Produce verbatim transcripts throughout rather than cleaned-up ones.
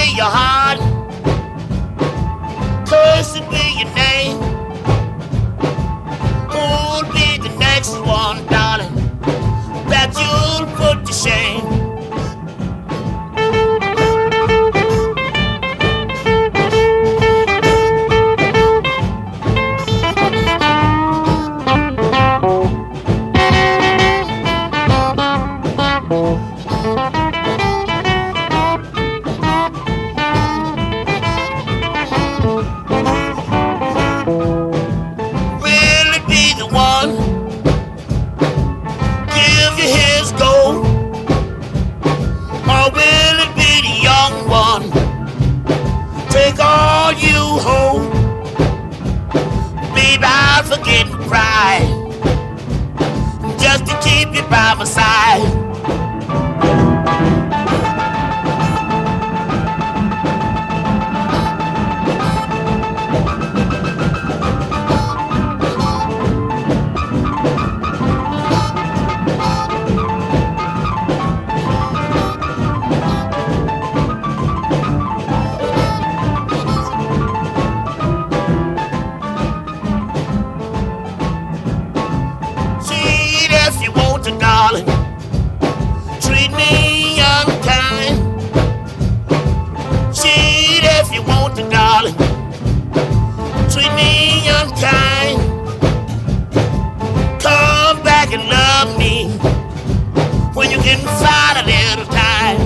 be your heart, cursed be your name. Who'll be the next one, darling, that you'll put to shame? Take all you hold, baby, I'll forget pride, just to keep you by my side. If you want to, darling, treat me unkind. Cheat if you want to, darling, treat me unkind. Come back and love me when you can find a little time.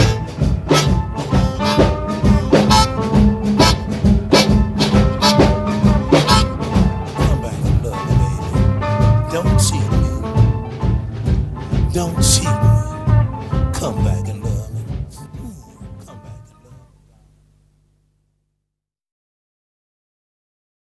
Come back and love me, baby. Don't cheat me. Don't cheat me. Come back.